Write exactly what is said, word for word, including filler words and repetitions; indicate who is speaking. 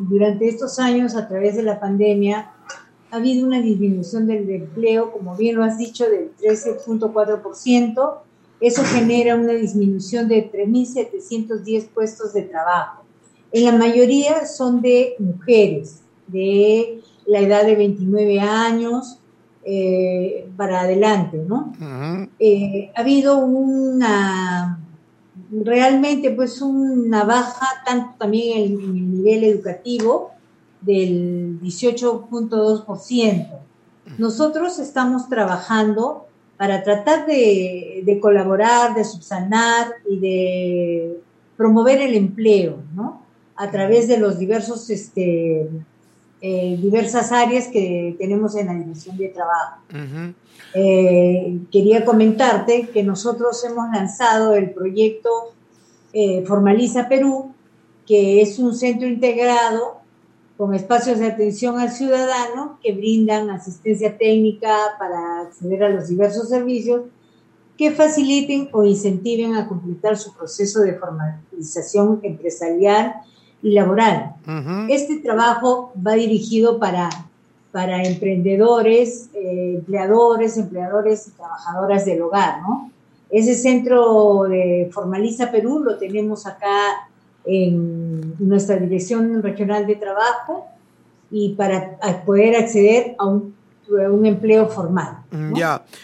Speaker 1: durante estos años, a través de la pandemia, ha habido una disminución del empleo, como bien lo has dicho, del trece punto cuatro por ciento. Eso genera una disminución de tres mil setecientos diez puestos de trabajo. En la mayoría son de mujeres, de la edad de veintinueve años eh, para adelante, ¿no?
Speaker 2: Uh-huh.
Speaker 1: Eh, ha habido una, realmente pues una baja, tanto también en, en el nivel educativo, del dieciocho punto dos por ciento. Nosotros estamos trabajando para tratar de, de colaborar, de subsanar y de promover el empleo, ¿no? A través de los diversos, este, eh, diversas áreas que tenemos en la División de Trabajo.
Speaker 2: Uh-huh.
Speaker 1: Eh, quería comentarte que nosotros hemos lanzado el proyecto eh, Formaliza Perú, que es un centro integrado con espacios de atención al ciudadano que brindan asistencia técnica para acceder a los diversos servicios que faciliten o incentiven a completar su proceso de formalización empresarial y laboral.
Speaker 2: Uh-huh.
Speaker 1: Este trabajo va dirigido para, para emprendedores, eh, empleadores, empleadores y trabajadoras del hogar, ¿no? Ese centro de Formaliza Perú lo tenemos acá en nuestra Dirección Regional de Trabajo y para poder acceder a un, a un empleo formal, ¿no?
Speaker 2: Ya.